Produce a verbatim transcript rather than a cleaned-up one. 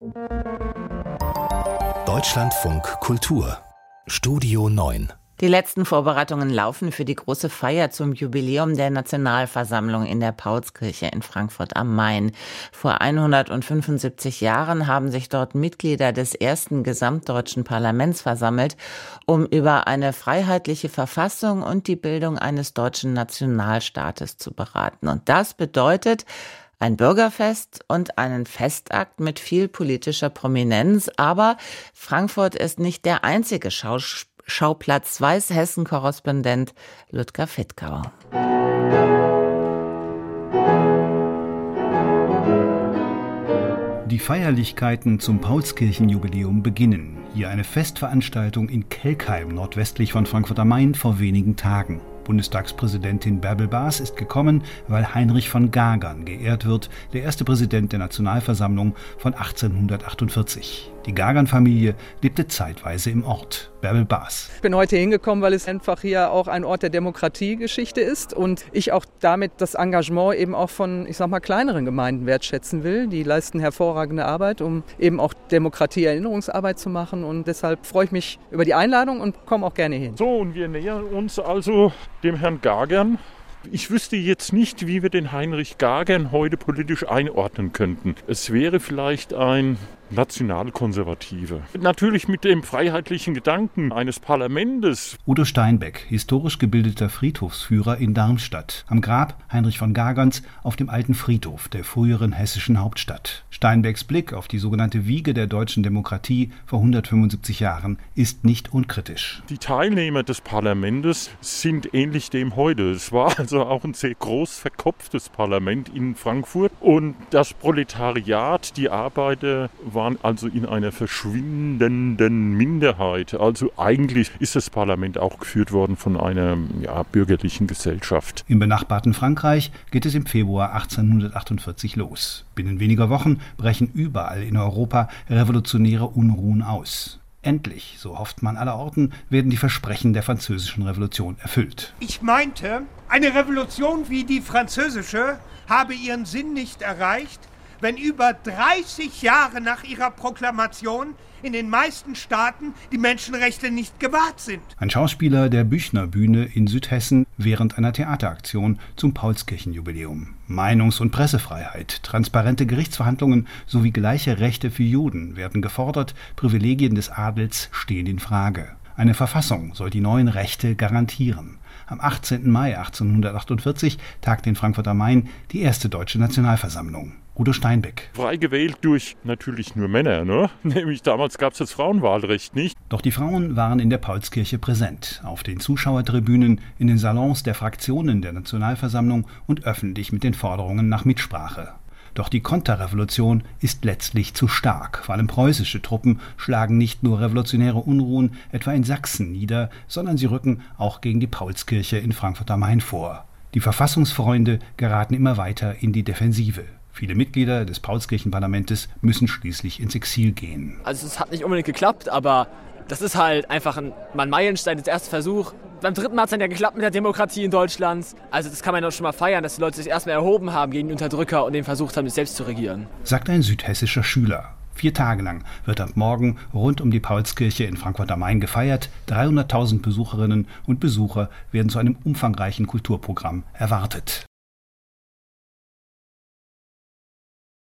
Deutschlandfunk Kultur Studio neun. Die letzten Vorbereitungen laufen für die große Feier zum Jubiläum der Nationalversammlung in der Paulskirche in Frankfurt am Main. Vor hundertfünfundsiebzig Jahren haben sich dort Mitglieder des ersten gesamtdeutschen Parlaments versammelt, um über eine freiheitliche Verfassung und die Bildung eines deutschen Nationalstaates zu beraten. Und das bedeutet ein Bürgerfest und einen Festakt mit viel politischer Prominenz. Aber Frankfurt ist nicht der einzige Schauspieler. Schauplatz Weißhessen-Korrespondent Ludger Fittkau. Die Feierlichkeiten zum Paulskirchenjubiläum beginnen. Hier eine Festveranstaltung in Kelkheim, nordwestlich von Frankfurt am Main, vor wenigen Tagen. Bundestagspräsidentin Bärbel Baas ist gekommen, weil Heinrich von Gagern geehrt wird, der erste Präsident der Nationalversammlung von achtzehnhundertachtundvierzig. Die Gagern-Familie lebte zeitweise im Ort. Bärbel Baas. Ich bin heute hingekommen, weil es einfach hier auch ein Ort der Demokratiegeschichte ist und ich auch damit das Engagement eben auch von, ich sag mal, kleineren Gemeinden wertschätzen will. Die leisten hervorragende Arbeit, um eben auch Demokratie-Erinnerungsarbeit zu machen, und deshalb freue ich mich über die Einladung und komme auch gerne hin. So, und wir nähern uns also dem Herrn Gagern. Ich wüsste jetzt nicht, wie wir den Heinrich Gagern heute politisch einordnen könnten. Es wäre vielleicht ein Nationalkonservativer. Natürlich mit dem freiheitlichen Gedanken eines Parlaments. Udo Steinbeck, historisch gebildeter Friedhofsführer in Darmstadt. Am Grab Heinrich von Gagerns auf dem alten Friedhof der früheren hessischen Hauptstadt. Steinbecks Blick auf die sogenannte Wiege der deutschen Demokratie vor hundertfünfundsiebzig Jahren ist nicht unkritisch. Die Teilnehmer des Parlaments sind ähnlich dem heute. Es war also auch ein sehr groß verkopftes Parlament in Frankfurt. Und das Proletariat, die Arbeiter, waren also in einer verschwindenden Minderheit. Also eigentlich ist das Parlament auch geführt worden von einer ja, bürgerlichen Gesellschaft. Im benachbarten Frankreich geht es im Februar achtzehnhundertachtundvierzig los. Binnen weniger Wochen brechen überall in Europa revolutionäre Unruhen aus. Endlich, so hofft man allerorten, werden die Versprechen der französischen Revolution erfüllt. Ich meinte, eine Revolution wie die französische habe ihren Sinn nicht erreicht, wenn über dreißig Jahre nach ihrer Proklamation in den meisten Staaten die Menschenrechte nicht gewahrt sind. Ein Schauspieler der Büchner-Bühne in Südhessen während einer Theateraktion zum Paulskirchenjubiläum. Meinungs- und Pressefreiheit, transparente Gerichtsverhandlungen sowie gleiche Rechte für Juden werden gefordert, Privilegien des Adels stehen in Frage. Eine Verfassung soll die neuen Rechte garantieren. Am achtzehnten Mai achtzehnhundertachtundvierzig tagt in Frankfurt am Main die erste deutsche Nationalversammlung. Udo Steinbeck. Frei gewählt durch natürlich nur Männer, ne? Nämlich damals gab es das Frauenwahlrecht nicht. Doch die Frauen waren in der Paulskirche präsent, auf den Zuschauertribünen, in den Salons der Fraktionen der Nationalversammlung und öffentlich mit den Forderungen nach Mitsprache. Doch die Konterrevolution ist letztlich zu stark. Vor allem preußische Truppen schlagen nicht nur revolutionäre Unruhen etwa in Sachsen nieder, sondern sie rücken auch gegen die Paulskirche in Frankfurt am Main vor. Die Verfassungsfreunde geraten immer weiter in die Defensive. Viele Mitglieder des Paulskirchenparlamentes müssen schließlich ins Exil gehen. Also es hat nicht unbedingt geklappt, aber das ist halt einfach ein, ein Meilenstein, der erste Versuch. Beim dritten Mal hat es dann ja geklappt mit der Demokratie in Deutschland. Also das kann man doch schon mal feiern, dass die Leute sich erstmal erhoben haben gegen die Unterdrücker und den versucht haben, sich selbst zu regieren. Sagt ein südhessischer Schüler. Vier Tage lang wird ab morgen rund um die Paulskirche in Frankfurt am Main gefeiert. dreihunderttausend Besucherinnen und Besucher werden zu einem umfangreichen Kulturprogramm erwartet.